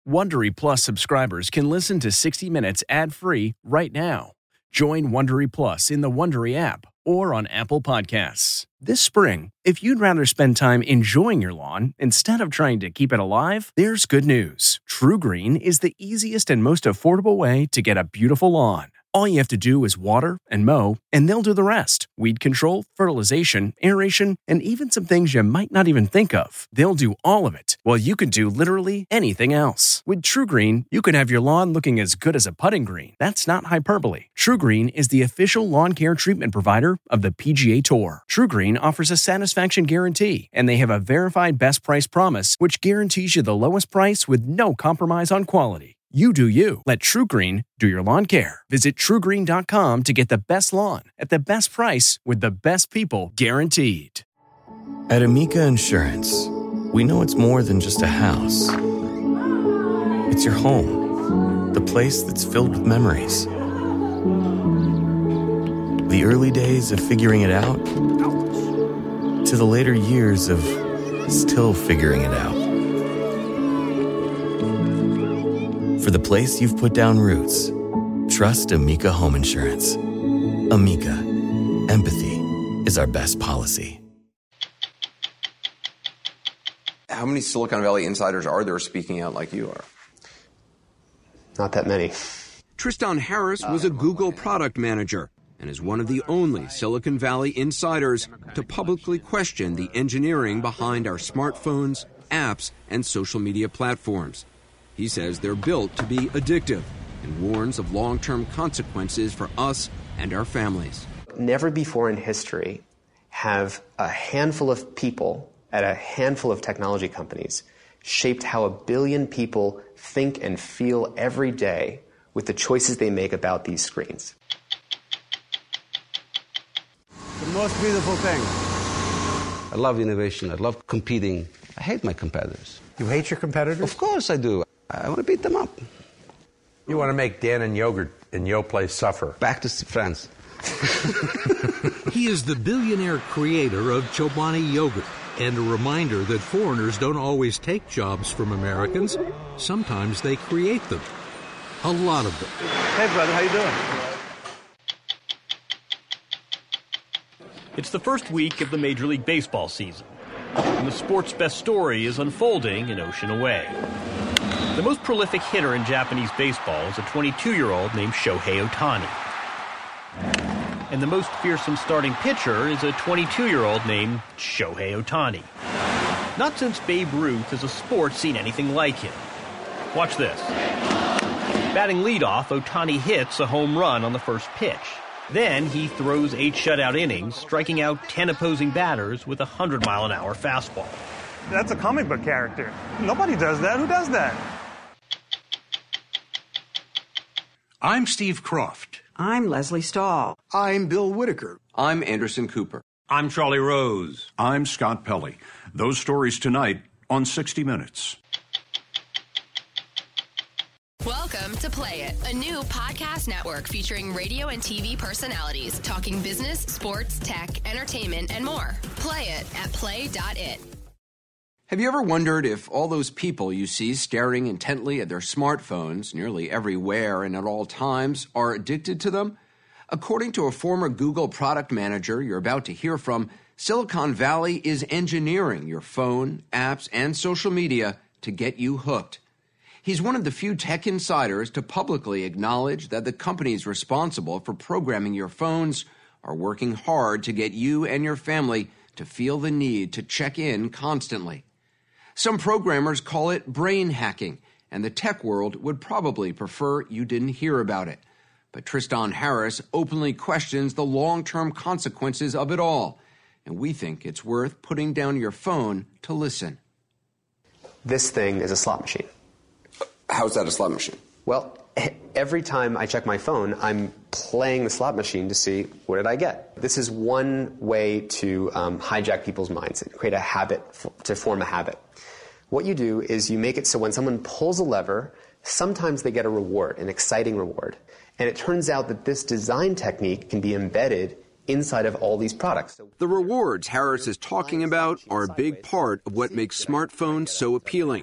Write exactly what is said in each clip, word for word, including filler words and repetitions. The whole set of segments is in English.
Wondery Plus subscribers can listen to sixty minutes ad-free right now. Join Wondery Plus in the Wondery app or on Apple Podcasts. This spring, if you'd rather spend time enjoying your lawn instead of trying to keep it alive, there's good news. TruGreen is the easiest and most affordable way to get a beautiful lawn. All you have to do is water and mow, and they'll do the rest. Weed control, fertilization, aeration, and even some things you might not even think of. They'll do all of it, while you can do literally anything else. With TruGreen, you can have your lawn looking as good as a putting green. That's not hyperbole. TruGreen is the official lawn care treatment provider of the P G A Tour. TruGreen offers a satisfaction guarantee, and they have a verified best price promise, which guarantees you the lowest price with no compromise on quality. You do you. Let TruGreen do your lawn care. Visit True Green dot com to get the best lawn at the best price with the best people guaranteed. At Amica Insurance, we know it's more than just a house. It's your home, the place that's filled with memories. The early days of figuring it out to the later years of still figuring it out. For the place you've put down roots, trust Amica Home Insurance. Amica, empathy is our best policy. How many Silicon Valley insiders are there speaking out like you are? Not that many. Tristan Harris was a Google product manager and is one of the only Silicon Valley insiders to publicly question the engineering behind our smartphones, apps, and social media platforms. He says they're built to be addictive and warns of long-term consequences for us and our families. Never before in history have a handful of people at a handful of technology companies shaped how a billion people think and feel every day with the choices they make about these screens. The most beautiful thing. I love innovation. I love competing. I hate my competitors. You hate your competitors? Of course I do. I want to beat them up. You want to make Dan and Yogurt and Yoplait suffer. Back to France. He is the billionaire creator of Chobani Yogurt, and a reminder that foreigners don't always take jobs from Americans. Sometimes they create them. A lot of them. Hey, brother, how you doing? It's the first week of the Major League Baseball season, and the sport's best story is unfolding an ocean away. The most prolific hitter in Japanese baseball is a twenty-two-year-old named Shohei Ohtani. And the most fearsome starting pitcher is a twenty-two-year-old named Shohei Ohtani. Not since Babe Ruth has a sport seen anything like him. Watch this. Batting leadoff, Ohtani hits a home run on the first pitch. Then he throws eight shutout innings, striking out ten opposing batters with a one hundred mile an hour fastball. That's a comic book character. Nobody does that. Who does that? I'm Steve Croft. I'm Leslie Stahl. I'm Bill Whitaker. I'm Anderson Cooper. I'm Charlie Rose. I'm Scott Pelley. Those stories tonight on sixty minutes. Welcome to Play It, a new podcast network featuring radio and T V personalities talking business, sports, tech, entertainment, and more. Play it at play dot it. Have you ever wondered if all those people you see staring intently at their smartphones nearly everywhere and at all times are addicted to them? According to a former Google product manager you're about to hear from, Silicon Valley is engineering your phone, apps, and social media to get you hooked. He's one of the few tech insiders to publicly acknowledge that the companies responsible for programming your phones are working hard to get you and your family to feel the need to check in constantly. Some programmers call it brain hacking, and the tech world would probably prefer you didn't hear about it. But Tristan Harris openly questions the long-term consequences of it all, and we think it's worth putting down your phone to listen. This thing is a slot machine. How's that a slot machine? Well, every time I check my phone, I'm playing the slot machine to see what did I get. This is one way to um, hijack people's minds and create a habit, f- to form a habit. What you do is you make it so when someone pulls a lever, sometimes they get a reward, an exciting reward. And it turns out that this design technique can be embedded inside of all these products. The rewards Harris is talking about are a big part of what makes smartphones so appealing.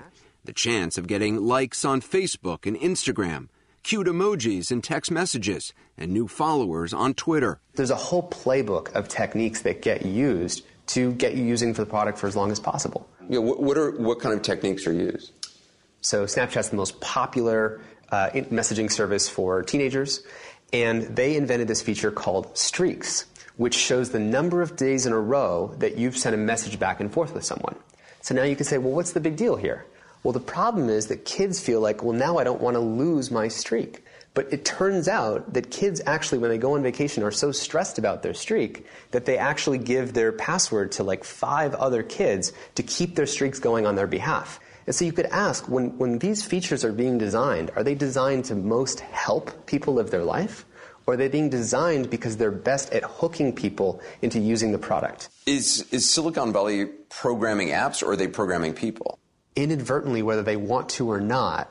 The chance of getting likes on Facebook and Instagram, cute emojis in text messages, and new followers on Twitter. There's a whole playbook of techniques that get used to get you using the product for as long as possible. Yeah, what, what are what kind of techniques are used? So Snapchat's the most popular uh, messaging service for teenagers, and they invented this feature called Streaks, which shows the number of days in a row that you've sent a message back and forth with someone. So now you can say, well, what's the big deal here? Well, the problem is that kids feel like, well, now I don't want to lose my streak. But it turns out that kids actually, when they go on vacation, are so stressed about their streak that they actually give their password to like five other kids to keep their streaks going on their behalf. And so you could ask, when, when these features are being designed, are they designed to most help people live their life? Or are they being designed because they're best at hooking people into using the product? Is, is Silicon Valley programming apps, or are they programming people? Inadvertently, whether they want to or not,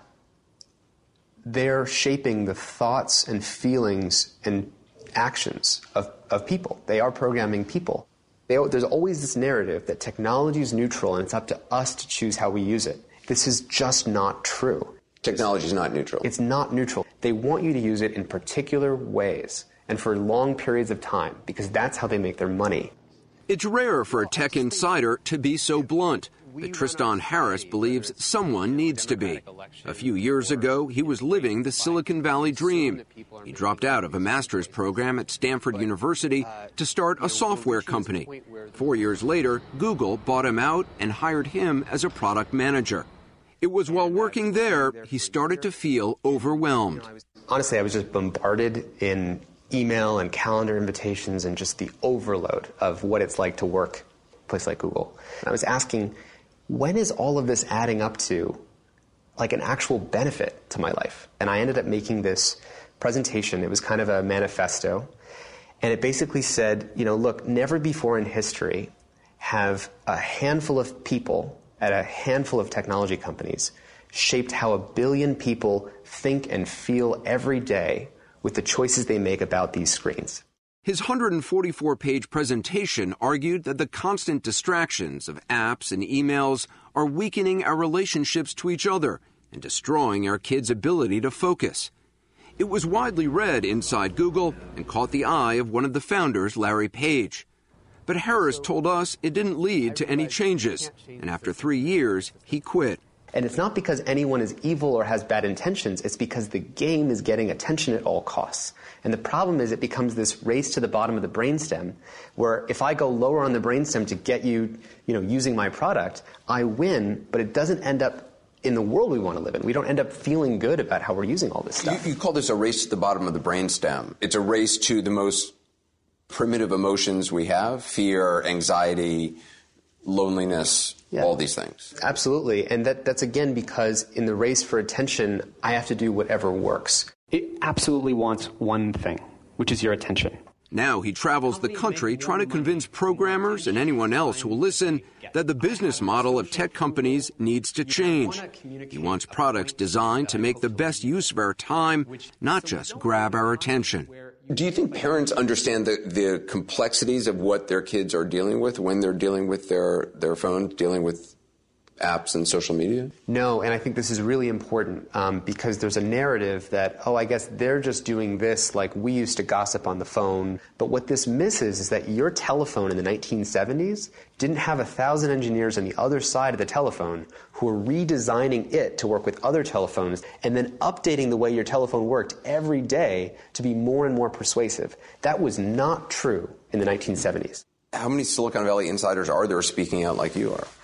they're shaping the thoughts and feelings and actions of, of people. They are programming people. They, there's always this narrative that technology is neutral and it's up to us to choose how we use it. This is just not true. Technology is not neutral. It's not neutral. They want you to use it in particular ways and for long periods of time because that's how they make their money. It's rare for a tech insider to be so blunt. But Tristan Harris believes someone needs to be. A few years ago, he was living the Silicon Valley dream. He dropped out of a master's program at Stanford University to start a software company. Four years later, Google bought him out and hired him as a product manager. It was while working there, he started to feel overwhelmed. Honestly, I was just bombarded in email and calendar invitations and just the overload of what it's like to work at a place like Google. And I was asking, when is all of this adding up to like an actual benefit to my life? And I ended up making this presentation. It was kind of a manifesto. And it basically said, you know, look, never before in history have a handful of people at a handful of technology companies shaped how a billion people think and feel every day with the choices they make about these screens. His one hundred forty-four page presentation argued that the constant distractions of apps and emails are weakening our relationships to each other and destroying our kids' ability to focus. It was widely read inside Google and caught the eye of one of the founders, Larry Page. But Harris told us it didn't lead to any changes, and after three years, he quit. And it's not because anyone is evil or has bad intentions, it's because the game is getting attention at all costs. And the problem is it becomes this race to the bottom of the brainstem, where if I go lower on the brainstem to get you, you know, using my product, I win, but it doesn't end up in the world we want to live in. We don't end up feeling good about how we're using all this stuff. You, you call this a race to the bottom of the brainstem. It's a race to the most primitive emotions we have: fear, anxiety, loneliness, yeah. All these things. Absolutely. And that, that's, again, because in the race for attention, I have to do whatever works. It absolutely wants one thing, which is your attention. Now he travels the country trying to convince programmers and anyone else who will listen that the business model of tech companies needs to change. He wants products designed to make the best use of our time, not just grab our attention. Do you think parents understand the, the complexities of what their kids are dealing with when they're dealing with their, their phone, dealing with apps and social media? No, and I think this is really important um, because there's a narrative that, oh, I guess they're just doing this like we used to gossip on the phone. But what this misses is that your telephone in the nineteen seventies didn't have a thousand engineers on the other side of the telephone who were redesigning it to work with other telephones and then updating the way your telephone worked every day to be more and more persuasive. That was not true in the nineteen seventies. How many Silicon Valley insiders are there speaking out like you are?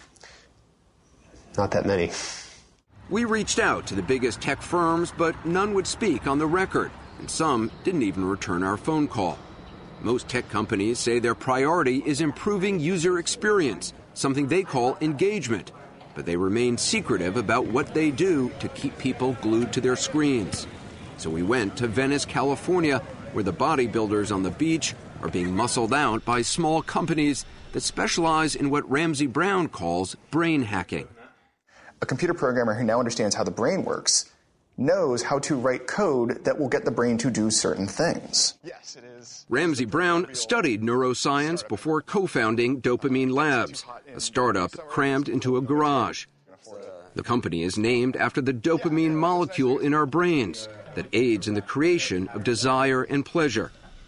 Not that many. We reached out to the biggest tech firms, but none would speak on the record, and some didn't even return our phone call. Most tech companies say their priority is improving user experience, something they call engagement, but they remain secretive about what they do to keep people glued to their screens. So we went to Venice, California, where the bodybuilders on the beach are being muscled out by small companies that specialize in what Ramsey Brown calls brain hacking. A computer programmer who now understands how the brain works knows how to write code that will get the brain to do certain things. Yes, it is. Ramsey Brown studied neuroscience before co-founding Dopamine Labs, a startup crammed into a garage. The company is named after the dopamine molecule in our brains that aids in the creation of desire and pleasure.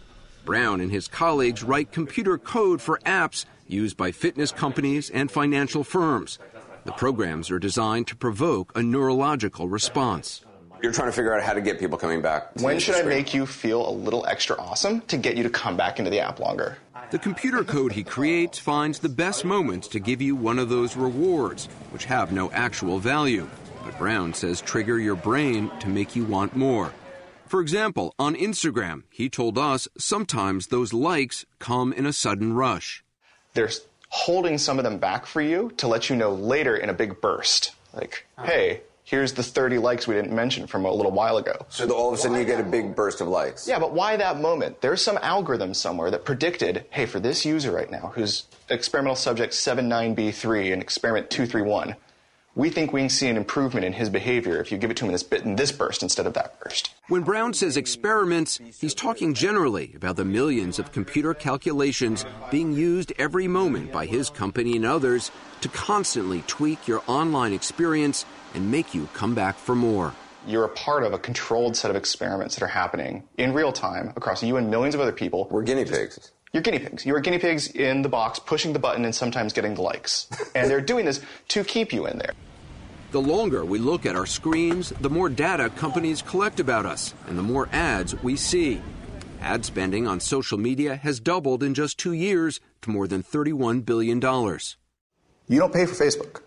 Brown and his colleagues write computer code for apps used by fitness companies and financial firms. The programs are designed to provoke a neurological response. You're trying to figure out how to get people coming back. When should I make you feel a little extra awesome to get you to come back into the app longer? The computer code he creates finds the best moments to give you one of those rewards, which have no actual value, but Brown says trigger your brain to make you want more. For example, on Instagram, he told us sometimes those likes come in a sudden rush. They're holding some of them back for you to let you know later in a big burst. Like, hey, here's the thirty likes we didn't mention from a little while ago. So all of a sudden you get a big burst of likes. Yeah, but why that moment? There's some algorithm somewhere that predicted, hey, for this user right now, who's experimental subject seven nine B three and experiment two three one, we think we can see an improvement in his behavior if you give it to him in this, bit, in this burst instead of that burst. When Brown says experiments, he's talking generally about the millions of computer calculations being used every moment by his company and others to constantly tweak your online experience and make you come back for more. You're a part of a controlled set of experiments that are happening in real time across you and millions of other people. We're guinea pigs. You're guinea pigs. You're guinea pigs in the box, pushing the button and sometimes getting the likes. And they're doing this to keep you in there. The longer we look at our screens, the more data companies collect about us and the more ads we see. Ad spending on social media has doubled in just two years to more than thirty-one billion dollars. You don't pay for Facebook.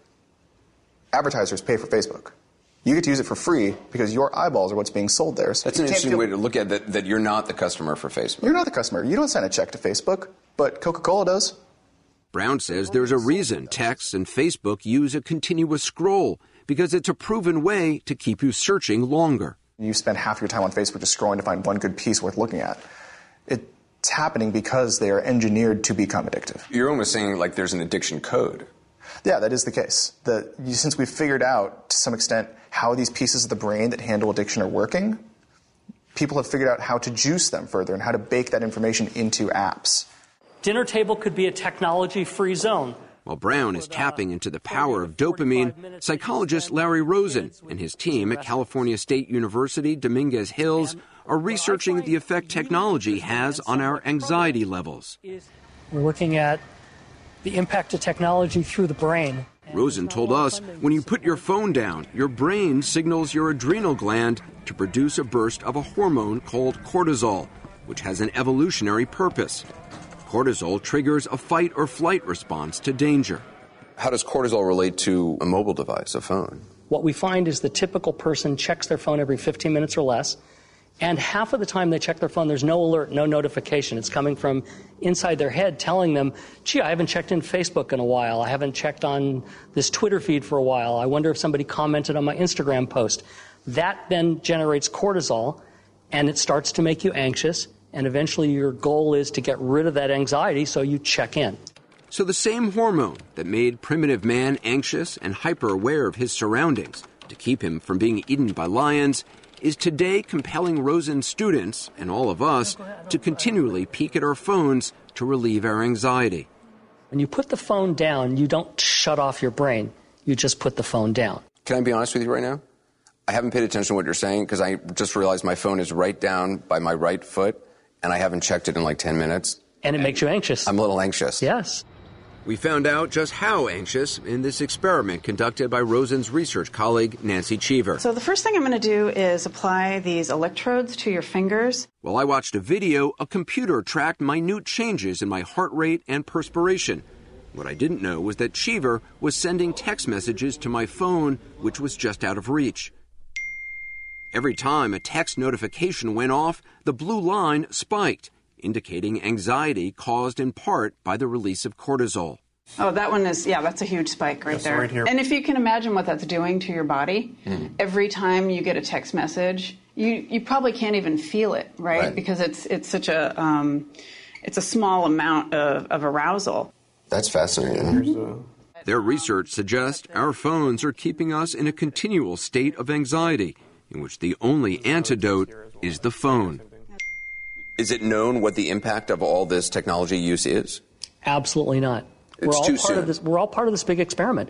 Advertisers pay for Facebook. You get to use it for free because your eyeballs are what's being sold there. So That's an interesting feel... way to look at that, that you're not the customer for Facebook. You're not the customer. You don't send a check to Facebook, but Coca-Cola does. Brown says there's a reason texts and Facebook use a continuous scroll, because it's a proven way to keep you searching longer. You spend half your time on Facebook just scrolling to find one good piece worth looking at. It's happening because they are engineered to become addictive. You're almost saying like there's an addiction code. Yeah, that is the case. The, since we've figured out, to some extent, how these pieces of the brain that handle addiction are working, people have figured out how to juice them further and how to bake that information into apps. Dinner table could be a technology-free zone. While Brown is tapping into the power of dopamine, psychologist Larry Rosen and his team at California State University Dominguez Hills are researching the effect technology has on our anxiety levels. We're looking at the impact of technology through the brain. Rosen told us when you put your phone down, your brain signals your adrenal gland to produce a burst of a hormone called cortisol, which has an evolutionary purpose. Cortisol triggers a fight or flight response to danger. How does cortisol relate to a mobile device, a phone? What we find is the typical person checks their phone every fifteen minutes or less, and half of the time they check their phone, there's no alert, no notification. It's coming from inside their head telling them, gee, I haven't checked in Facebook in a while. I haven't checked on this Twitter feed for a while. I wonder if somebody commented on my Instagram post. That then generates cortisol, and it starts to make you anxious. And eventually your goal is to get rid of that anxiety, so you check in. So the same hormone that made primitive man anxious and hyper-aware of his surroundings to keep him from being eaten by lions is today compelling Rosen's students, and all of us, to continually peek at our phones to relieve our anxiety. When you put the phone down, you don't shut off your brain. You just put the phone down. Can I be honest with you right now? I haven't paid attention to what you're saying because I just realized my phone is right down by my right foot, and I haven't checked it in like ten minutes. And it makes you anxious. I'm a little anxious. Yes. We found out just how anxious in this experiment conducted by Rosen's research colleague, Nancy Cheever. So the first thing I'm going to do is apply these electrodes to your fingers. While I watched a video, a computer tracked minute changes in my heart rate and perspiration. What I didn't know was that Cheever was sending text messages to my phone, which was just out of reach. Every time a text notification went off, the blue line spiked, indicating anxiety caused in part by the release of cortisol. Oh, that one is, yeah, that's a huge spike right Yes, there. right here. And if you can imagine what that's doing to your body, mm. every time you get a text message, you, you probably can't even feel it, right? right. Because it's it's such a um, it's a small amount of, of arousal. That's fascinating. Mm-hmm. Their research suggests our phones are keeping us in a continual state of anxiety, in which the only antidote is the phone. Is it known what the impact of all this technology use is? Absolutely not. It's we're all too part soon. Of this, we're all part of this big experiment.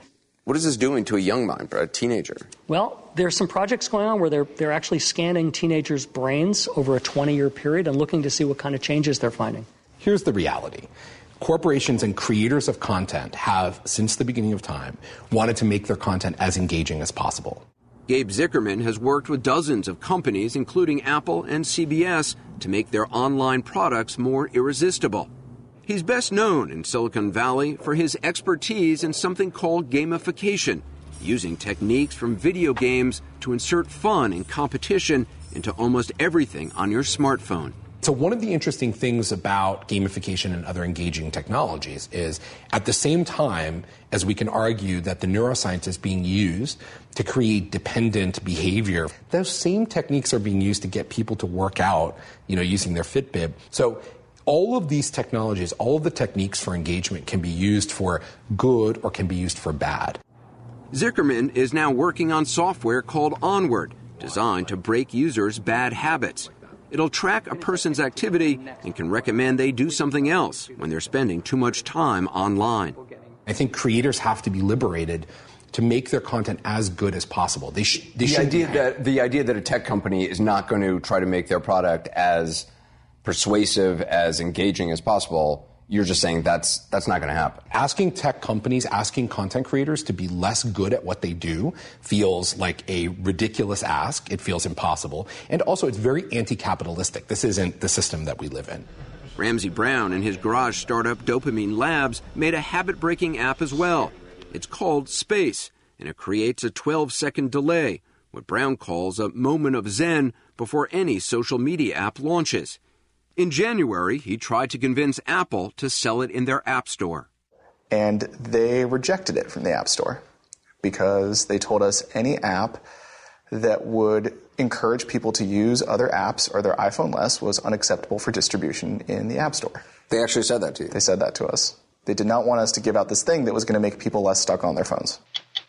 What is this doing to a young mind, a teenager? Well, there's some projects going on where they're, they're actually scanning teenagers' brains over a twenty-year period and looking to see what kind of changes they're finding. Here's the reality. Corporations and creators of content have, since the beginning of time, wanted to make their content as engaging as possible. Gabe Zickerman has worked with dozens of companies, including Apple and C B S, to make their online products more irresistible. He's best known in Silicon Valley for his expertise in something called gamification, using techniques from video games to insert fun and competition into almost everything on your smartphone. So one of the interesting things about gamification and other engaging technologies is at the same time as we can argue that the neuroscience is being used to create dependent behavior, those same techniques are being used to get people to work out, you know, using their Fitbit. So all of these technologies, all of the techniques for engagement can be used for good or can be used for bad. Zickerman is now working on software called Onward, designed to break users' bad habits. It'll track a person's activity and can recommend they do something else when they're spending too much time online. I think creators have to be liberated to make their content as good as possible. They, sh- they the should idea be- that the idea that a tech company is not going to try to make their product as persuasive, as engaging as possible, you're just saying that's that's not going to happen. Asking tech companies, asking content creators to be less good at what they do feels like a ridiculous ask. It feels impossible. And also, it's very anti-capitalistic. This isn't the system that we live in. Ramsey Brown and his garage startup Dopamine Labs made a habit-breaking app as well. It's called Space, and it creates a twelve-second delay, what Brown calls a moment of zen before any social media app launches. In January, he tried to convince Apple to sell it in their App Store. And they rejected it from the App Store because they told us any app that would encourage people to use other apps or their iPhone less was unacceptable for distribution in the App Store. They actually said that to you? They said that to us. They did not want us to give out this thing that was going to make people less stuck on their phones.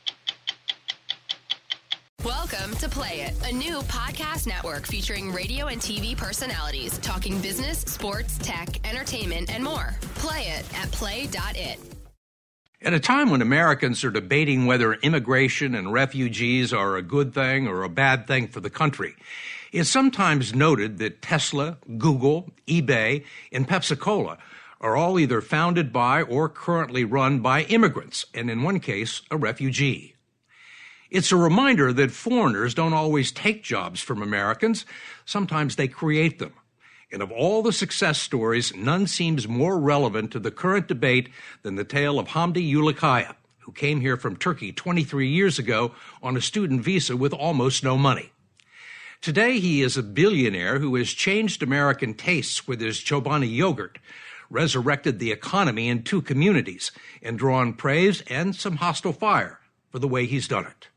Welcome to Play It, a new podcast network featuring radio and T V personalities talking business, sports, tech, entertainment, and more. Play it at play dot it. At a time when Americans are debating whether immigration and refugees are a good thing or a bad thing for the country, it's sometimes noted that Tesla, Google, eBay, and Pepsi-Cola are all either founded by or currently run by immigrants, and in one case, a refugee. It's a reminder that foreigners don't always take jobs from Americans. Sometimes they create them. And of all the success stories, none seems more relevant to the current debate than the tale of Hamdi Ulukaya, who came here from Turkey twenty-three years ago on a student visa with almost no money. Today, he is a billionaire who has changed American tastes with his Chobani yogurt, resurrected the economy in two communities, and drawn praise and some hostile fire for the way he's done it.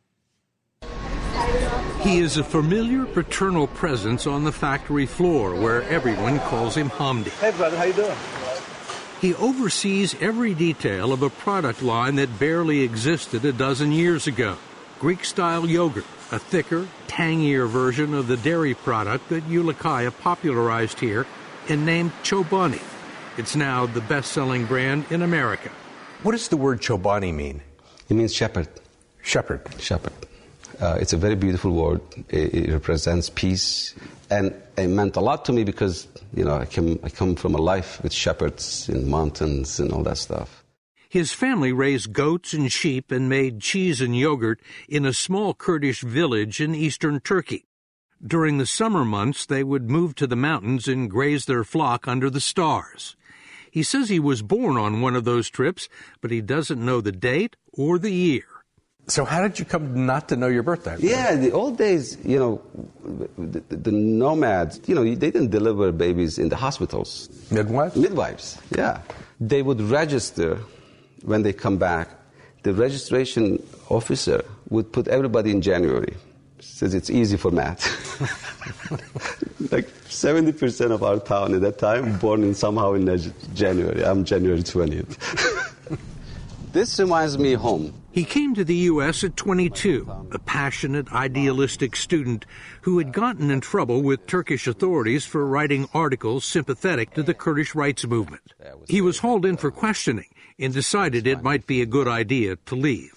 He is a familiar paternal presence on the factory floor where everyone calls him Hamdi. Hey, brother, how you doing? He oversees every detail of a product line that barely existed a dozen years ago. Greek-style yogurt, a thicker, tangier version of the dairy product that Ulukaya popularized here and named Chobani. It's now the best-selling brand in America. What does the word Chobani mean? It means shepherd. Shepherd. Shepherd. Uh, it's a very beautiful word. It, it represents peace, and it meant a lot to me because, you know, I come, I come from a life with shepherds in mountains and all that stuff. His family raised goats and sheep and made cheese and yogurt in a small Kurdish village in eastern Turkey. During the summer months, they would move to the mountains and graze their flock under the stars. He says he was born on one of those trips, but he doesn't know the date or the year. So how did you come not to know your birthday? Yeah, the old days, you know, the, the nomads, you know, they didn't deliver babies in the hospitals. Midwives? Midwives, yeah. They would register when they come back. The registration officer would put everybody in January. Says it's easy for math. Like seventy percent of our town at that time born in somehow in January. I'm January twentieth. This reminds me of home. He came to the U S at twenty-two, a passionate, idealistic student who had gotten in trouble with Turkish authorities for writing articles sympathetic to the Kurdish rights movement. He was hauled in for questioning and decided it might be a good idea to leave.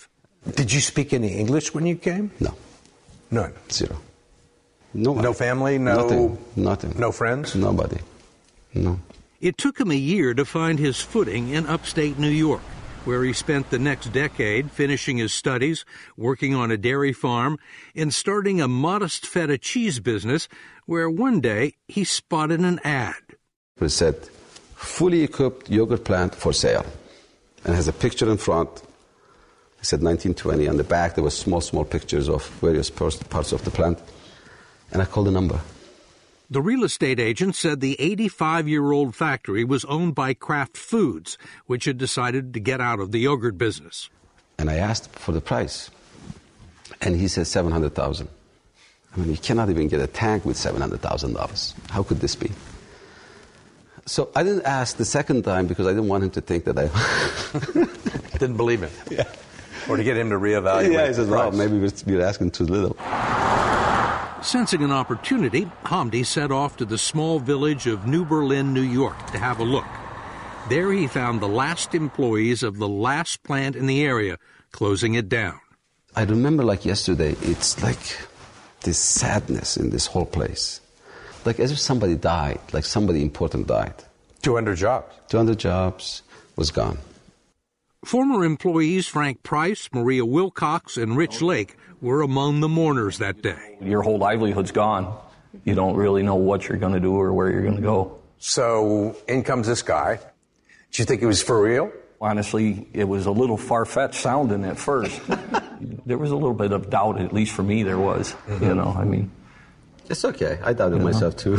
Did you speak any English when you came? No. None? Zero. No. No family? No. Nothing. Nothing. No friends? Nobody. No. It took him a year to find his footing in upstate New York, where he spent the next decade finishing his studies, working on a dairy farm, and starting a modest feta cheese business, where one day he spotted an ad. It said, fully equipped yogurt plant for sale. And it has a picture in front. It said nineteen twenty. On the back, there were small, small pictures of various parts of the plant. And I called the number. The real estate agent said the eighty-five-year-old factory was owned by Kraft Foods, which had decided to get out of the yogurt business. And I asked for the price. And he said seven hundred thousand dollars. I mean, you cannot even get a tank with seven hundred thousand dollars. How could this be? So I didn't ask the second time because I didn't want him to think that I... Didn't believe him. Yeah. Or to get him to reevaluate. Yeah, he said, well, maybe we're asking too little. Sensing an opportunity, Hamdi set off to the small village of New Berlin, New York, to have a look. There he found the last employees of the last plant in the area, closing it down. I remember like yesterday, it's like this sadness in this whole place. Like as if somebody died, like somebody important died. two hundred jobs. two hundred jobs was gone. Former employees Frank Price, Maria Wilcox, and Rich Lake were among the mourners that day. Your whole livelihood's gone. You don't really know what you're going to do or where you're going to go. So in comes this guy. Did you think it was for real? Honestly, it was a little far-fetched sounding at first. There was a little bit of doubt, at least for me there was. Mm-hmm. You know, I mean... It's okay. I doubted myself, too.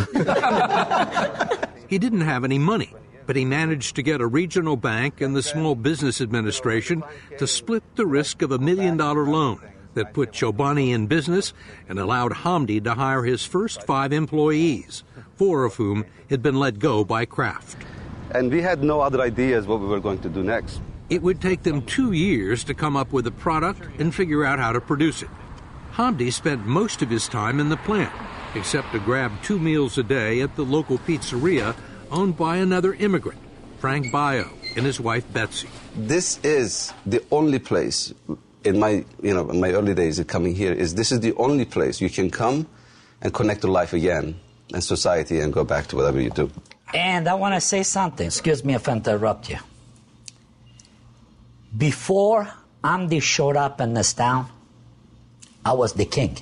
He didn't have any money, but he managed to get a regional bank and the Small Business Administration to split the risk of a million-dollar loan that put Chobani in business and allowed Hamdi to hire his first five employees, four of whom had been let go by Kraft. And we had no other ideas what we were going to do next. It would take them two years to come up with a product and figure out how to produce it. Hamdi spent most of his time in the plant, except to grab two meals a day at the local pizzeria owned by another immigrant, Frank Baio, and his wife Betsy. This is the only place in my, you know, in my early days of coming here, is this is the only place you can come and connect to life again and society and go back to whatever you do. And I want to say something. Excuse me if I interrupt you. Before Hamdi showed up in this town, I was the king.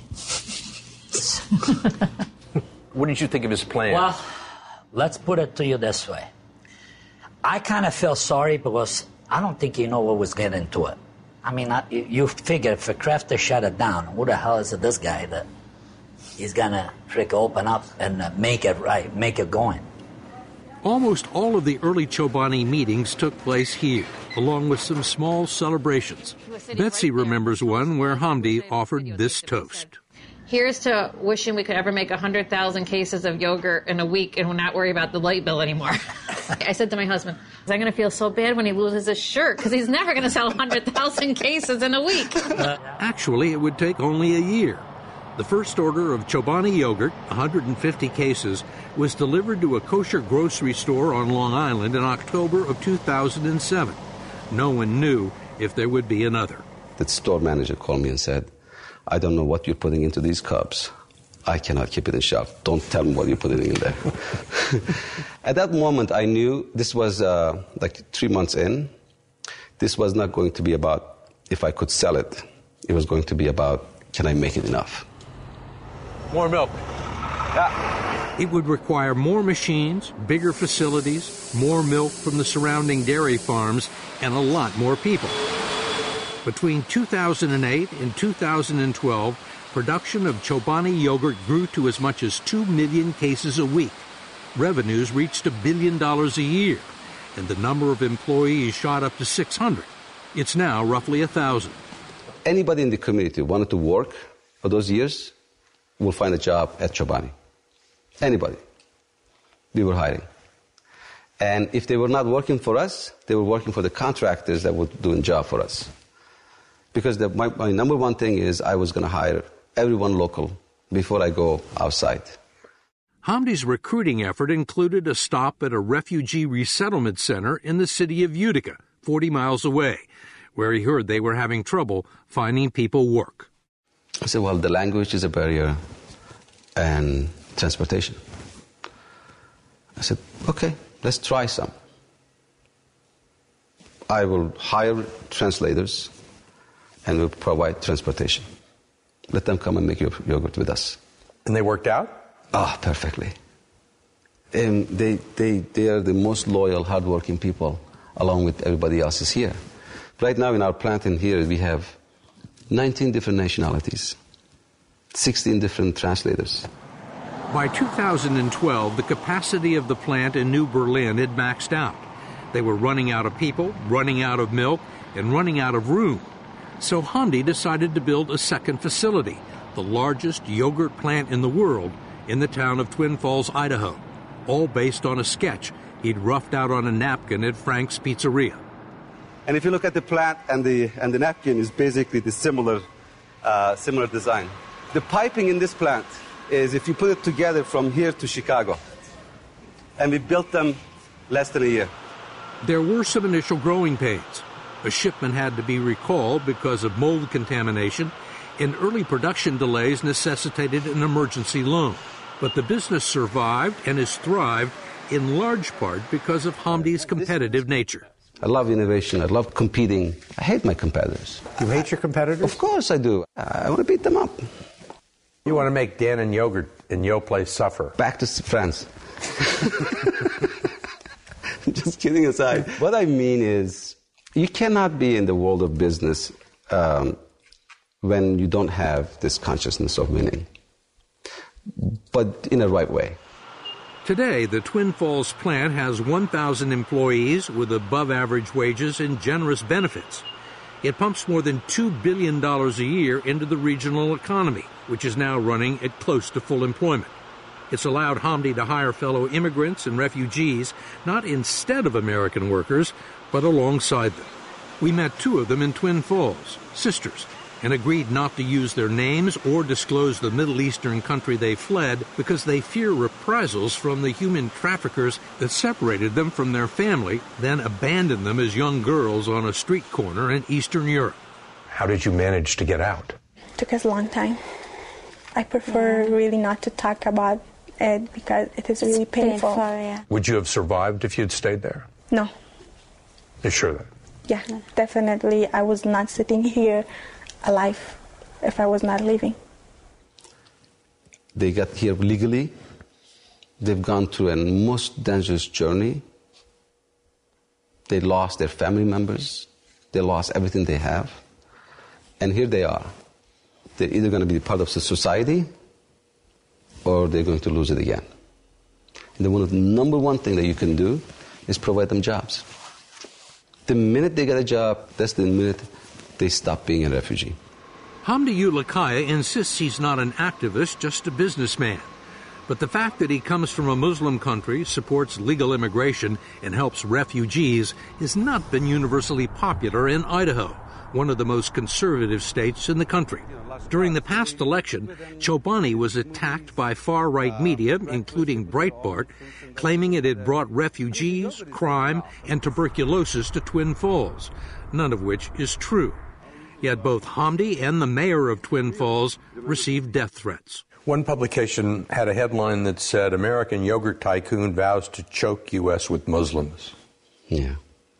What did you think of his plan? Well, let's put it to you this way. I kind of feel sorry because I don't think you know what was getting into it. I mean, I, you figure if a Kraft shut it down, who the hell is this guy that he's going to freak open up and uh, make it right, make it going? Almost all of the early Chobani meetings took place here, along with some small celebrations. Betsy remembers one where Hamdi offered this toast. Here's to wishing we could ever make one hundred thousand cases of yogurt in a week and not worry about the light bill anymore. I said to my husband, I'm going to feel so bad when he loses his shirt because he's never going to sell one hundred thousand cases in a week. Actually, it would take only a year. The first order of Chobani yogurt, one hundred fifty cases, was delivered to a kosher grocery store on Long Island in October of two thousand seven. No one knew if there would be another. The store manager called me and said, I don't know what you're putting into these cups. I cannot keep it in shelf. Don't tell me what you're putting in there. At that moment, I knew this was uh, like three months in. This was not going to be about if I could sell it. It was going to be about, can I make it enough? More milk. Yeah. It would require more machines, bigger facilities, more milk from the surrounding dairy farms, and a lot more people. Between two thousand eight and two thousand twelve, production of Chobani yogurt grew to as much as two million cases a week. Revenues reached a billion dollars a year, and the number of employees shot up to six hundred. It's now roughly one thousand. Anybody in the community who wanted to work for those years will find a job at Chobani. Anybody. We were hiring. And if they were not working for us, they were working for the contractors that were doing job for us. Because the, my, my number one thing is I was going to hire everyone local before I go outside. Hamdi's recruiting effort included a stop at a refugee resettlement center in the city of Utica, forty miles away, where he heard they were having trouble finding people work. I said, well, the language is a barrier and transportation. I said, okay, let's try some. I will hire translators and we'll provide transportation. Let them come and make yogurt with us. And they worked out? Ah, oh, perfectly. And they, they, they are the most loyal, hardworking people, along with everybody else is here. Right now in our plant in here, we have nineteen different nationalities, sixteen different translators. By two thousand twelve, the capacity of the plant in New Berlin had maxed out. They were running out of people, running out of milk, and running out of room. So Hamdi decided to build a second facility, the largest yogurt plant in the world, in the town of Twin Falls, Idaho, all based on a sketch he'd roughed out on a napkin at Frank's Pizzeria. And if you look at the plant and the and the napkin is basically the similar, uh, similar design. The piping in this plant is if you put it together from here to Chicago, and we built them less than a year. There were some initial growing pains. A shipment had to be recalled because of mold contamination, and early production delays necessitated an emergency loan. But the business survived and has thrived in large part because of Hamdi's competitive nature. I love innovation. I love competing. I hate my competitors. You hate your competitors? Of course I do. I want to beat them up. You want to make Dan and Yogurt in Yoplait suffer. Back to France. Just kidding aside. What I mean is, you cannot be in the world of business um, when you don't have this consciousness of winning, but in a right way. Today, the Twin Falls plant has one thousand employees with above-average wages and generous benefits. It pumps more than two billion dollars a year into the regional economy, which is now running at close to full employment. It's allowed Hamdi to hire fellow immigrants and refugees, not instead of American workers, but alongside them. We met two of them in Twin Falls, sisters, and agreed not to use their names or disclose the Middle Eastern country they fled because they fear reprisals from the human traffickers that separated them from their family, then abandoned them as young girls on a street corner in Eastern Europe. How did you manage to get out? It took us a long time. I prefer yeah. really not to talk about it because it is really painful. painful yeah. Would you have survived if you'd stayed there? No. You're sure of that? Yeah, no. Definitely. I was not sitting here alive if I was not leaving. They got here legally. They've gone through a most dangerous journey. They lost their family members. They lost everything they have. And here they are. They're either going to be part of the society or they're going to lose it again. And the one of the number one thing that you can do is provide them jobs. The minute they get a job, that's the minute they stop being a refugee. Hamdi Ulukaya insists he's not an activist, just a businessman. But the fact that he comes from a Muslim country, supports legal immigration, and helps refugees has not been universally popular in Idaho, one of the most conservative states in the country. During the past election, Chobani was attacked by far-right media, including Breitbart, claiming it had brought refugees, crime, and tuberculosis to Twin Falls, none of which is true. Yet both Hamdi and the mayor of Twin Falls received death threats. One publication had a headline that said, American yogurt tycoon vows to choke U S with Muslims. Yeah.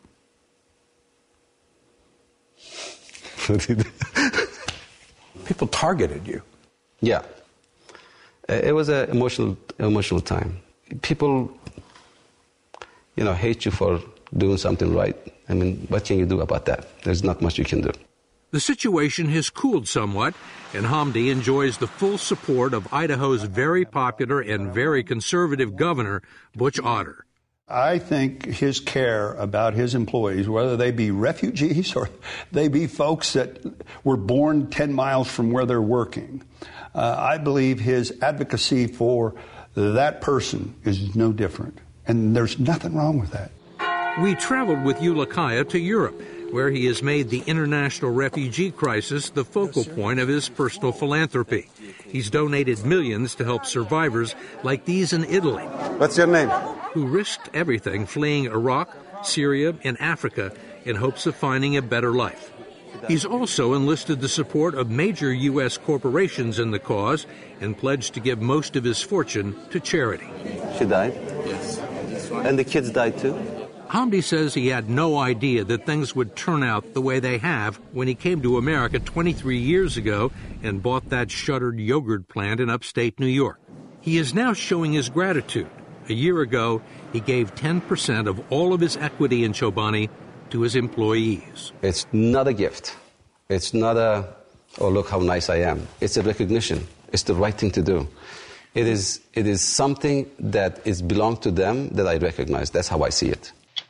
People targeted you. Yeah. It was an emotional, emotional time. People, you know, hate you for doing something right. I mean, what can you do about that? There's not much you can do. The situation has cooled somewhat, and Hamdi enjoys the full support of Idaho's very popular and very conservative governor, Butch Otter. I think his care about his employees, whether they be refugees or they be folks that were born ten miles from where they're working, uh, I believe his advocacy for that person is no different. And there's nothing wrong with that. We traveled with Ulukaya to Europe, where he has made the international refugee crisis the focal point of his personal philanthropy. He's donated millions to help survivors like these in Italy. What's your name? Who risked everything fleeing Iraq, Syria, and Africa in hopes of finding a better life. He's also enlisted the support of major U S corporations in the cause and pledged to give most of his fortune to charity. She died? Yes. And the kids died too? Hamdi says he had no idea that things would turn out the way they have when he came to America twenty-three years ago and bought that shuttered yogurt plant in upstate New York. He is now showing his gratitude. A year ago, he gave ten percent of all of his equity in Chobani to his employees. It's not a gift. It's not a, oh, look how nice I am. It's a recognition. It's the right thing to do. It is, it is something that is belong to them that I recognize. That's how I see it.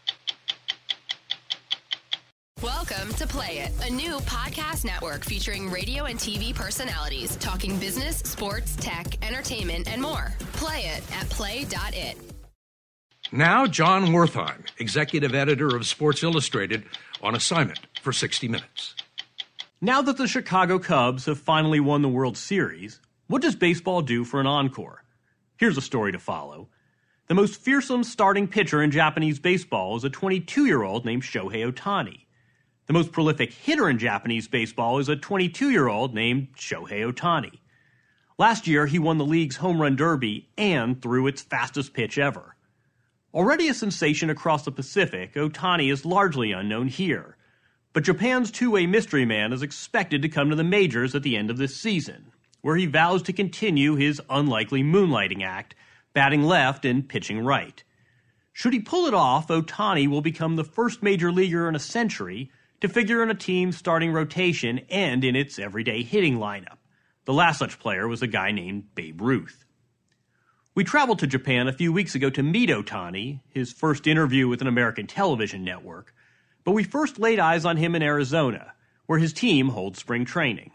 Welcome to Play It, a new podcast network featuring radio and T V personalities talking business, sports, tech, entertainment, and more. Play it at play dot it. Now, John Wertheim, executive editor of Sports Illustrated, on assignment for sixty minutes. Now that the Chicago Cubs have finally won the World Series, what does baseball do for an encore? Here's a story to follow. The most fearsome starting pitcher in Japanese baseball is a twenty-two-year-old named Shohei Ohtani. The most prolific hitter in Japanese baseball is a twenty-two-year-old named Shohei Ohtani. Last year, he won the league's home run derby and threw its fastest pitch ever. Already a sensation across the Pacific, Ohtani is largely unknown here. But Japan's two-way mystery man is expected to come to the majors at the end of this season, where he vows to continue his unlikely moonlighting act, batting left and pitching right. Should he pull it off, Ohtani will become the first major leaguer in a century to figure in a team's starting rotation and in its everyday hitting lineup. The last such player was a guy named Babe Ruth. We traveled to Japan a few weeks ago to meet Ohtani, his first interview with an American television network, but we first laid eyes on him in Arizona, where his team holds spring training.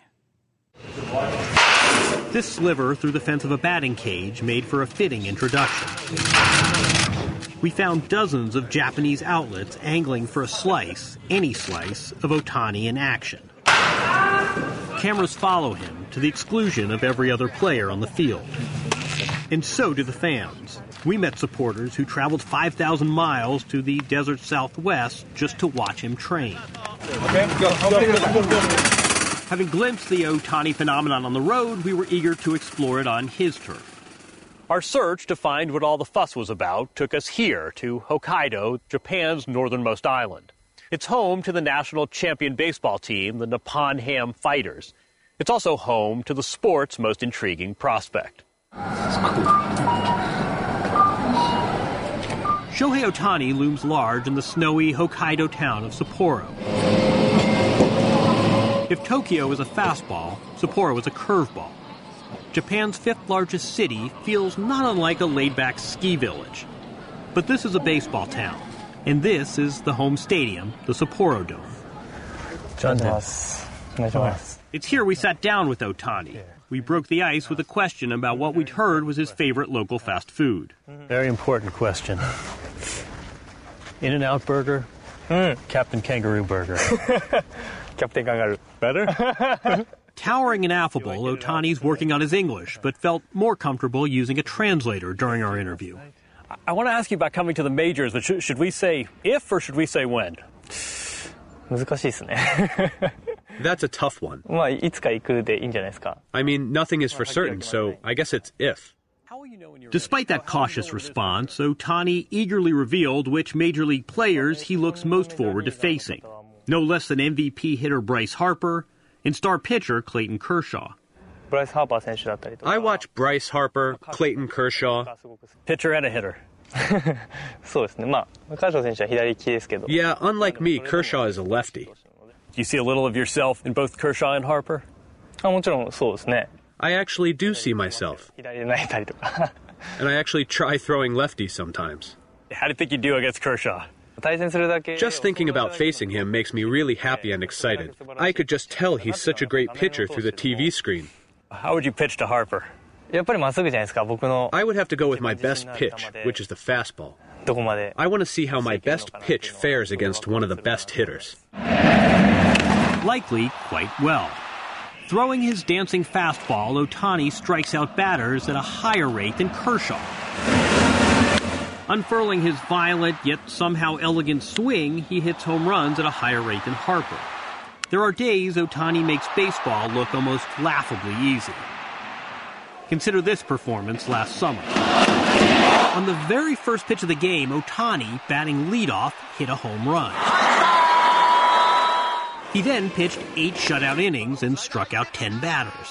This sliver through the fence of a batting cage made for a fitting introduction. We found dozens of Japanese outlets angling for a slice, any slice, of Ohtani in action. Cameras follow him to the exclusion of every other player on the field. And so do the fans. We met supporters who traveled five thousand miles to the desert Southwest just to watch him train. Okay, go, go, go, go, go. Having glimpsed the Ohtani phenomenon on the road, we were eager to explore it on his turf. Our search to find what all the fuss was about took us here to Hokkaido, Japan's northernmost island. It's home to the national champion baseball team, the Nippon Ham Fighters. It's also home to the sport's most intriguing prospect. Shohei Ohtani looms large in the snowy Hokkaido town of Sapporo. If Tokyo is a fastball, Sapporo is a curveball. Japan's fifth largest city feels not unlike a laid-back ski village. But this is a baseball town, and this is the home stadium, the Sapporo Dome. It's here we sat down with Ohtani. We broke the ice with a question about what we'd heard was his favorite local fast food. Very important question. In-N-Out Burger, mm. Captain Kangaroo Burger. Captain Kangaroo. Better? Towering and affable, Ohtani's working on his English, but felt more comfortable using a translator during our interview. I want to ask you about coming to the majors, but sh- should we say if or should we say when? That's a tough one. I mean, nothing is for certain, so I guess it's if. Despite that cautious response, Ohtani eagerly revealed which major league players he looks most forward to facing. No less than M V P hitter Bryce Harper and star pitcher Clayton Kershaw. I watch Bryce Harper, Clayton Kershaw. Pitcher and a hitter. Yeah, unlike me, Kershaw is a lefty. Do you see a little of yourself in both Kershaw and Harper? I actually do see myself. And I actually try throwing lefty sometimes. How do you think you do against Kershaw? Just thinking about facing him makes me really happy and excited. I could just tell he's such a great pitcher through the T V screen. How would you pitch to Harper? I would have to go with my best pitch, which is the fastball. I want to see how my best pitch fares against one of the best hitters. Likely quite well. Throwing his dancing fastball, Ohtani strikes out batters at a higher rate than Kershaw. Unfurling his violent yet somehow elegant swing, he hits home runs at a higher rate than Harper. There are days Ohtani makes baseball look almost laughably easy. Consider this performance last summer. On the very first pitch of the game, Ohtani, batting leadoff, hit a home run. He then pitched eight shutout innings and struck out ten batters.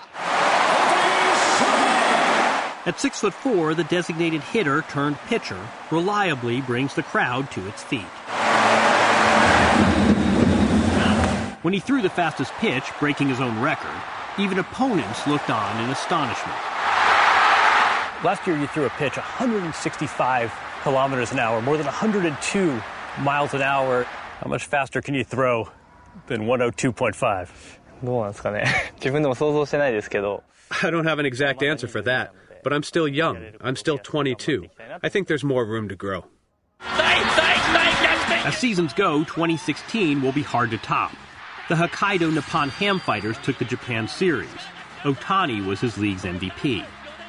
At six foot four, the designated hitter turned pitcher reliably brings the crowd to its feet. When he threw the fastest pitch, breaking his own record, even opponents looked on in astonishment. Last year you threw a pitch one hundred sixty-five kilometers an hour, more than one hundred two miles an hour. How much faster can you throw than one oh two point five? I don't have an exact answer for that, but I'm still young. I'm still twenty-two. I think there's more room to grow. As seasons go, twenty sixteen will be hard to top. The Hokkaido Nippon Ham Fighters took the Japan Series. Ohtani was his league's M V P.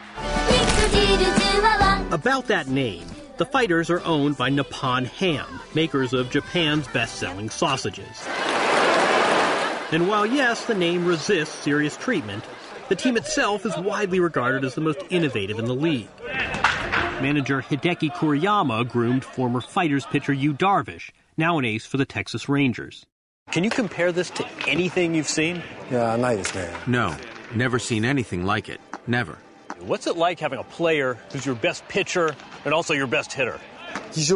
About that name, the Fighters are owned by Nippon Ham, makers of Japan's best-selling sausages. And while, yes, the name resists serious treatment, the team itself is widely regarded as the most innovative in the league. Manager Hideki Kuriyama groomed former Fighters pitcher Yu Darvish, now an ace for the Texas Rangers. Can you compare this to anything you've seen? No, never seen anything like it. Never. What's it like having a player who's your best pitcher and also your best hitter? He's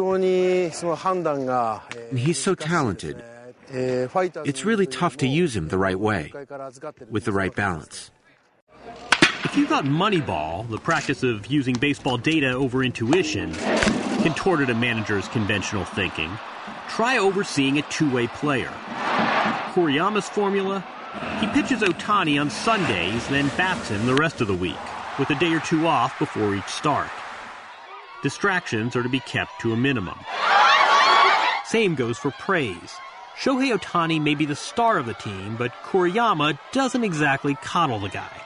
so talented. It's really tough to use him the right way, with the right balance. If you thought Moneyball, the practice of using baseball data over intuition, contorted a manager's conventional thinking, try overseeing a two-way player. Kuriyama's formula? He pitches Ohtani on Sundays, then bats him the rest of the week, with a day or two off before each start. Distractions are to be kept to a minimum. Same goes for praise. Shohei Ohtani may be the star of the team, but Kuriyama doesn't exactly coddle the guy.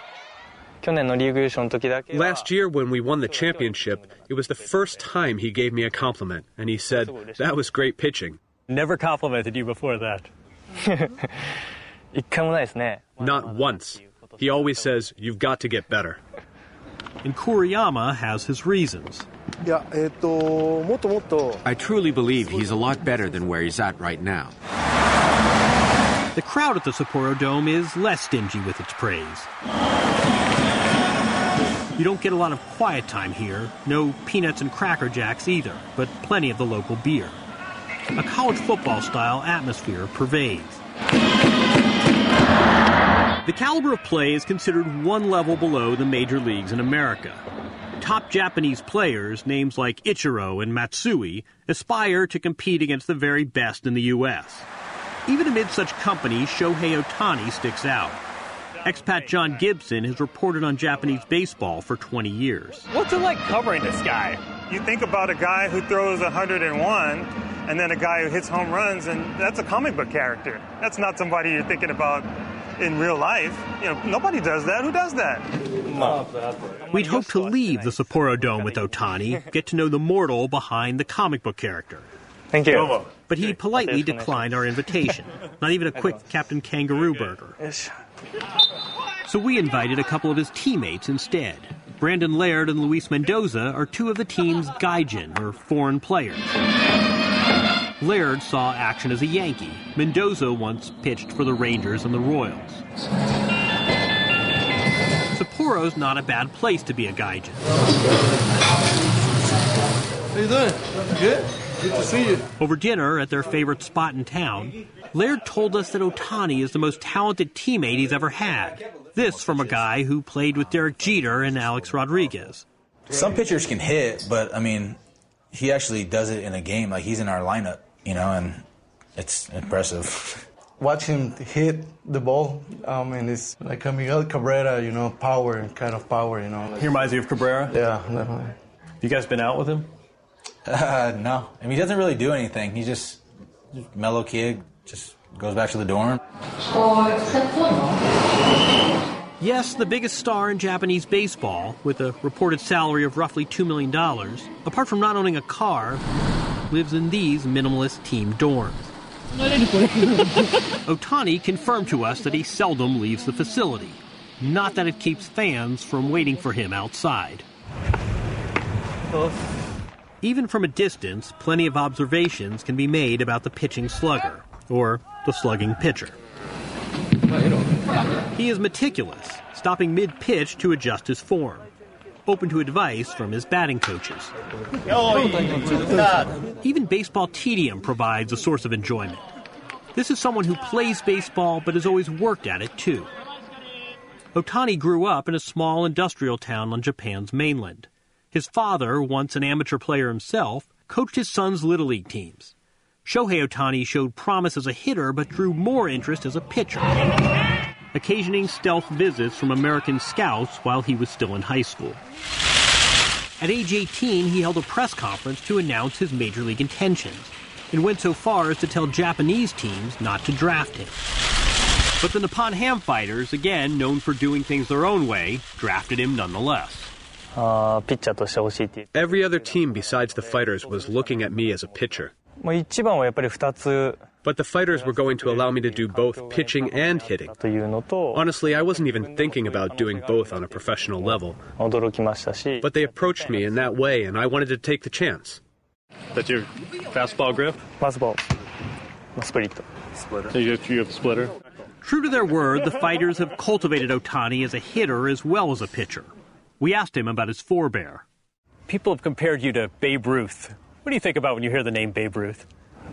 Last year when we won the championship, it was the first time he gave me a compliment, and he said, "That was great pitching." Never complimented you before that. Not once. He always says, "You've got to get better." And Kuriyama has his reasons. I truly believe he's a lot better than where he's at right now. The crowd at the Sapporo Dome is less stingy with its praise. You don't get a lot of quiet time here, no peanuts and Cracker Jacks either, but plenty of the local beer. A college football-style atmosphere pervades. The caliber of play is considered one level below the major leagues in America. Top Japanese players, names like Ichiro and Matsui, aspire to compete against the very best in the U S. Even amid such company, Shohei Ohtani sticks out. Expat John Gibson has reported on Japanese baseball for twenty years. What's it like covering this guy? You think about a guy who throws one hundred one and then a guy who hits home runs, and that's a comic book character. That's not somebody you're thinking about in real life. You know, nobody does that. Who does that? No. We'd hoped to leave the Sapporo Dome with Ohtani, get to know the mortal behind the comic book character. Thank you. But he politely declined our invitation. Not even a quick Captain Kangaroo burger. So we invited a couple of his teammates instead. Brandon Laird and Luis Mendoza are two of the team's gaijin, or foreign players. Laird saw action as a Yankee. Mendoza once pitched for the Rangers and the Royals. Sapporo's not a bad place to be a gaijin. How you doing? Good? Good to see you. Over dinner at their favorite spot in town, Laird told us that Ohtani is the most talented teammate he's ever had. This from a guy who played with Derek Jeter and Alex Rodriguez. Some pitchers can hit, but, I mean, he actually does it in a game. Like, he's in our lineup, you know, and it's impressive. Watch him hit the ball, um, and it's like a Miguel Cabrera, you know, power, kind of power, you know. Like, he reminds you of Cabrera? Yeah, definitely. You guys been out with him? Uh, no. I mean, he doesn't really do anything. He's just a mellow kid, just goes back to the dorm. Yes, the biggest star in Japanese baseball, with a reported salary of roughly two million dollars, apart from not owning a car, lives in these minimalist team dorms. Ohtani confirmed to us that he seldom leaves the facility. Not that it keeps fans from waiting for him outside. Even from a distance, plenty of observations can be made about the pitching slugger, or the slugging pitcher. He is meticulous, stopping mid-pitch to adjust his form, open to advice from his batting coaches. Even baseball tedium provides a source of enjoyment. This is someone who plays baseball but has always worked at it too. Ohtani grew up in a small industrial town on Japan's mainland. His father, once an amateur player himself, coached his son's Little League teams. Shohei Ohtani showed promise as a hitter but drew more interest as a pitcher, occasioning stealth visits from American scouts while he was still in high school. At age eighteen, he held a press conference to announce his major league intentions and went so far as to tell Japanese teams not to draft him. But the Nippon Ham Fighters, again known for doing things their own way, drafted him nonetheless. Every other team besides the Fighters was looking at me as a pitcher. But the Fighters were going to allow me to do both pitching and hitting. Honestly, I wasn't even thinking about doing both on a professional level. But they approached me in that way, and I wanted to take the chance. That's your fastball grip? Fastball. Splitter. So you have, you have a splitter? True to their word, the Fighters have cultivated Ohtani as a hitter as well as a pitcher. We asked him about his forebear. People have compared you to Babe Ruth. What do you think about when you hear the name Babe Ruth?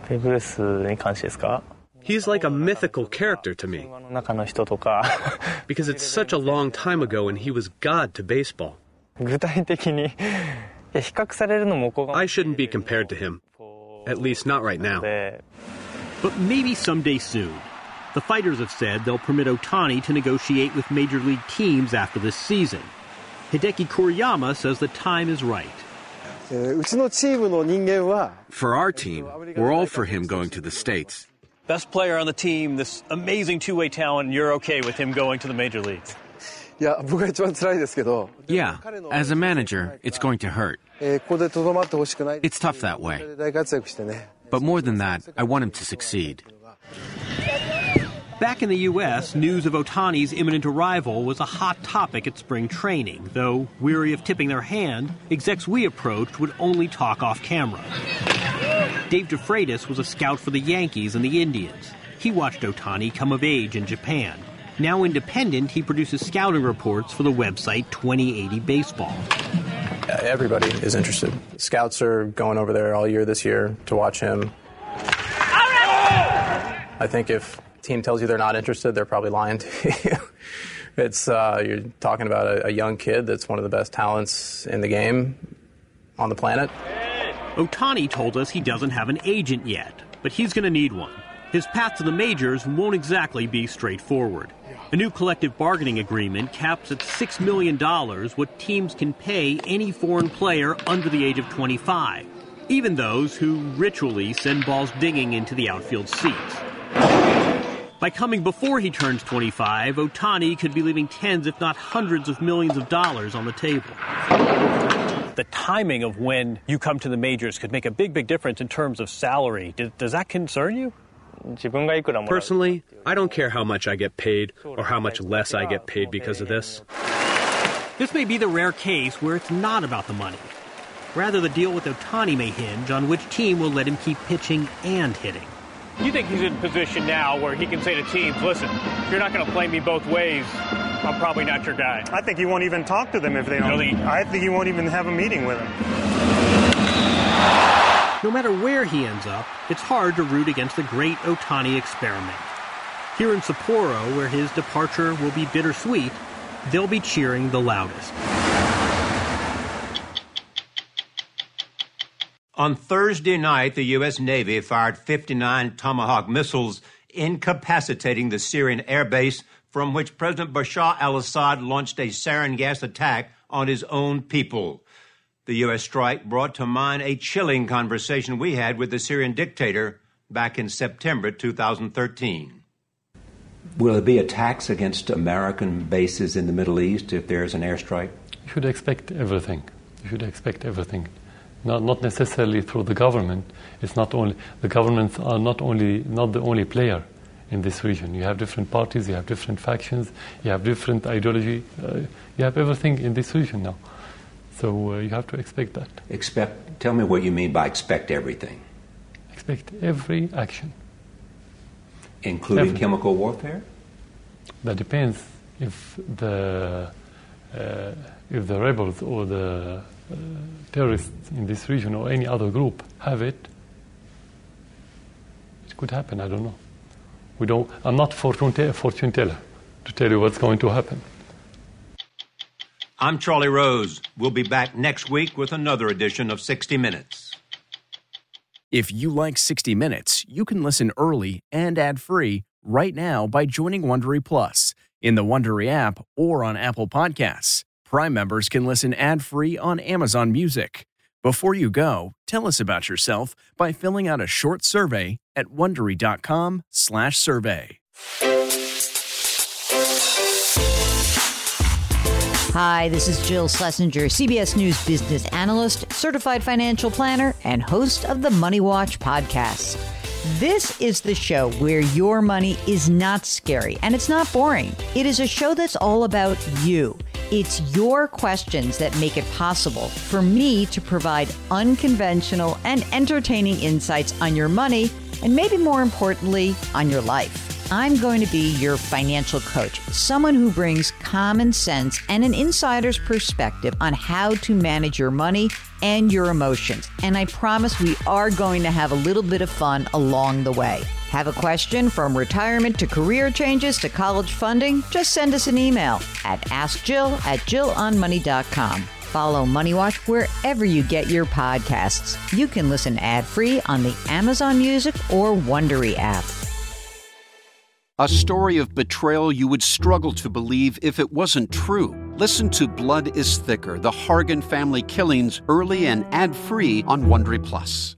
He's like a mythical character to me. Because it's such a long time ago and he was God to baseball. I shouldn't be compared to him. At least not right now. But maybe someday soon. The Fighters have said they'll permit Ohtani to negotiate with major league teams after this season. Hideki Kuriyama says the time is right. For our team, we're all for him going to the States. Best player on the team, this amazing two-way talent, and you're okay with him going to the major leagues? Yeah, as a manager, it's going to hurt. It's tough that way. But more than that, I want him to succeed. Back in the U S, news of Ohtani's imminent arrival was a hot topic at spring training, though, weary of tipping their hand, execs we approached would only talk off camera. Dave DeFreitas was a scout for the Yankees and the Indians. He watched Ohtani come of age in Japan. Now independent, he produces scouting reports for the website twenty eighty Baseball. Everybody is interested. Scouts are going over there all year this year to watch him. I think if team tells you they're not interested, they're probably lying to you. It's uh, you're talking about a, a young kid that's one of the best talents in the game on the planet. Ohtani told us he doesn't have an agent yet, but he's going to need one. His path to the majors won't exactly be straightforward. A new collective bargaining agreement caps at six million dollars what teams can pay any foreign player under the age of twenty-five, even those who ritually send balls dinging into the outfield seats. By coming before he turns twenty-five, Ohtani could be leaving tens, if not hundreds of millions of dollars on the table. The timing of when you come to the majors could make a big, big difference in terms of salary. Does, does that concern you? Personally, I don't care how much I get paid or how much less I get paid because of this. This may be the rare case where it's not about the money. Rather, the deal with Ohtani may hinge on which team will let him keep pitching and hitting. You think he's in a position now where he can say to teams, listen, if you're not going to play me both ways, I'm probably not your guy. I think he won't even talk to them if they don't. Really? I think he won't even have a meeting with them. No matter where he ends up, it's hard to root against the great Ohtani experiment. Here in Sapporo, where his departure will be bittersweet, they'll be cheering the loudest. On Thursday night, the U S. Navy fired fifty-nine Tomahawk missiles, incapacitating the Syrian air base from which President Bashar al-Assad launched a sarin gas attack on his own people. The U S strike brought to mind a chilling conversation we had with the Syrian dictator back in September two thousand thirteen. Will there be attacks against American bases in the Middle East if there's an airstrike? You should expect everything. You should expect everything. Not not necessarily through the government. It's not only the governments are not only not the only player in this region. You have different parties, you have different factions, you have different ideology. Uh, you have everything in this region now. So uh, you have to expect that. Expect. Tell me what you mean by expect everything. Expect every action. Including every. chemical warfare? That depends if the uh, if the rebels or the uh, terrorists in this region or any other group have it. It could happen. I don't know. We don't. I'm not fortune te- fortune teller to tell you what's going to happen. I'm Charlie Rose. We'll be back next week with another edition of sixty minutes. If you like sixty minutes, you can listen early and ad-free right now by joining Wondery Plus in the Wondery app or on Apple Podcasts. Prime members can listen ad-free on Amazon Music. Before you go, tell us about yourself by filling out a short survey at Wondery.com slash survey. Hi, this is Jill Schlesinger, C B S News business analyst, certified financial planner, and host of the Money Watch podcast. This is the show where your money is not scary and it's not boring. It is a show that's all about you. It's your questions that make it possible for me to provide unconventional and entertaining insights on your money and maybe more importantly, on your life. I'm going to be your financial coach, someone who brings common sense and an insider's perspective on how to manage your money and your emotions. And I promise we are going to have a little bit of fun along the way. Have a question from retirement to career changes to college funding? Just send us an email at ask jill at jill on money dot com. Follow Money Watch wherever you get your podcasts. You can listen ad-free on the Amazon Music or Wondery app. A story of betrayal you would struggle to believe if it wasn't true. Listen to Blood is Thicker, the Hargan family killings, early and ad-free on Wondery Plus.